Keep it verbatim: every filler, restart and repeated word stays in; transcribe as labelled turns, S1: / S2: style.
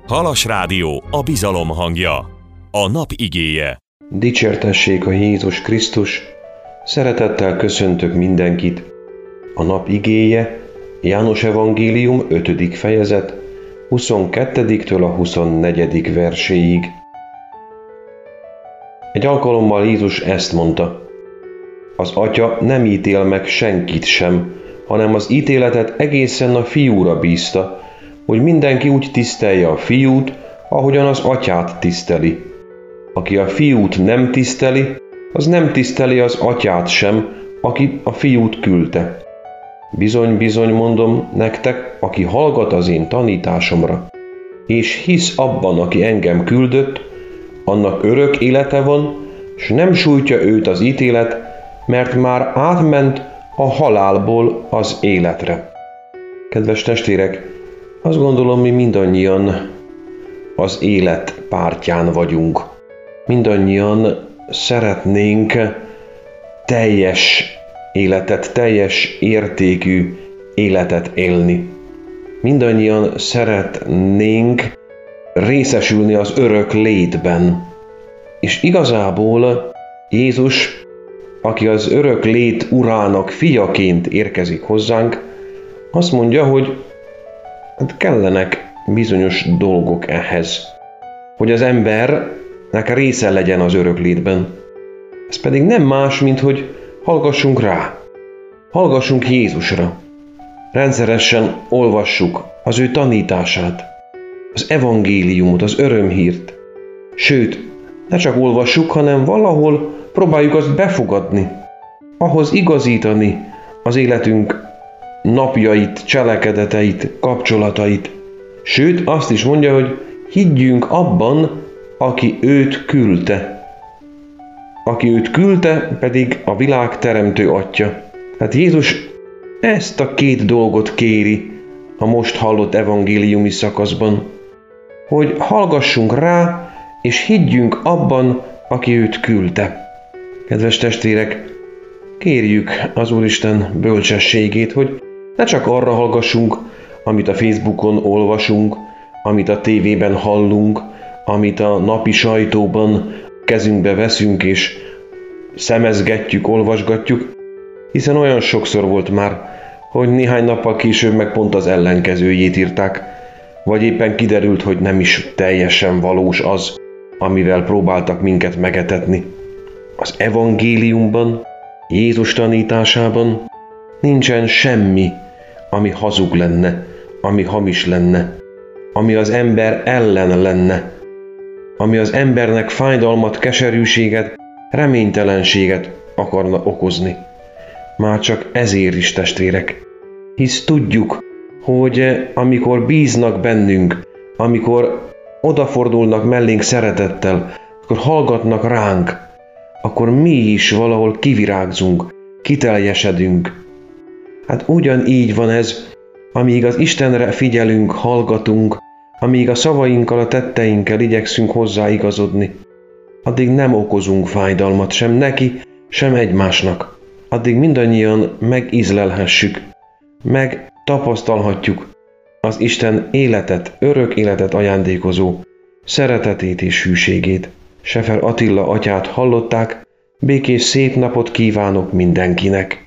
S1: Halas Rádió, a bizalom hangja, a nap igéje.
S2: Dicsértessék a Jézus Krisztus, szeretettel köszöntök mindenkit. A nap igéje, János Evangélium ötödik fejezet, huszonkettediktől a huszonnegyedik verséig. Egy alkalommal Jézus ezt mondta: az Atya nem ítél meg senkit sem, hanem az ítéletet egészen a Fiúra bízta, hogy mindenki úgy tisztelje a Fiút, ahogyan az Atyát tiszteli. Aki a Fiút nem tiszteli, az nem tiszteli az Atyát sem, aki a Fiút küldte. Bizony, bizony mondom nektek, aki hallgat az én tanításomra, és hisz abban, aki engem küldött, annak örök élete van, s nem sújtja őt az ítélet, mert már átment a halálból az életre. Kedves testvérek, azt gondolom, mi mindannyian az élet pártján vagyunk. Mindannyian szeretnénk teljes életet, teljes értékű életet élni. Mindannyian szeretnénk részesülni az örök létben. És igazából Jézus, aki az örök lét urának fiaként érkezik hozzánk, azt mondja, hogy hát kellenek bizonyos dolgok ehhez, hogy az embernek része legyen az örök létben. Ez pedig nem más, mint hogy hallgassunk rá, hallgassunk Jézusra. Rendszeresen olvassuk az ő tanítását, az evangéliumot, az örömhírt. Sőt, ne csak olvassuk, hanem valahol próbáljuk azt befogadni, ahhoz igazítani az életünk napjait, cselekedeteit, kapcsolatait. Sőt, azt is mondja, hogy higgyünk abban, aki őt küldte. Aki őt küldte, pedig a világ teremtő Atya. Hát Jézus ezt a két dolgot kéri a most hallott evangéliumi szakaszban, hogy hallgassunk rá, és higgyünk abban, aki őt küldte. Kedves testvérek, kérjük az Úristen bölcsességét, hogy ne csak arra hallgassunk, amit a Facebookon olvasunk, amit a tévében hallunk, amit a napi sajtóban kezünkbe veszünk és szemezgetjük, olvasgatjuk, hiszen olyan sokszor volt már, hogy néhány nappal később meg pont az ellenkezőjét írták, vagy éppen kiderült, hogy nem is teljesen valós az, amivel próbáltak minket megetetni. Az evangéliumban, Jézus tanításában nincsen semmi, ami hazug lenne, ami hamis lenne, ami az ember ellen lenne, ami az embernek fájdalmat, keserűséget, reménytelenséget akarna okozni. Már csak ezért is, testvérek, hisz tudjuk, hogy amikor bíznak bennünk, amikor odafordulnak mellénk szeretettel, akkor hallgatnak ránk, akkor mi is valahol kivirágzunk, kiteljesedünk. Hát ugyanígy van ez, amíg az Istenre figyelünk, hallgatunk, amíg a szavainkkal, a tetteinkkel igyekszünk hozzáigazodni, addig nem okozunk fájdalmat sem neki, sem egymásnak. Addig mindannyian megízlelhessük, meg tapasztalhatjuk az Isten életet, örök életet ajándékozó szeretetét és hűségét. Sefer Attila atyát hallották, békés szép napot kívánok mindenkinek!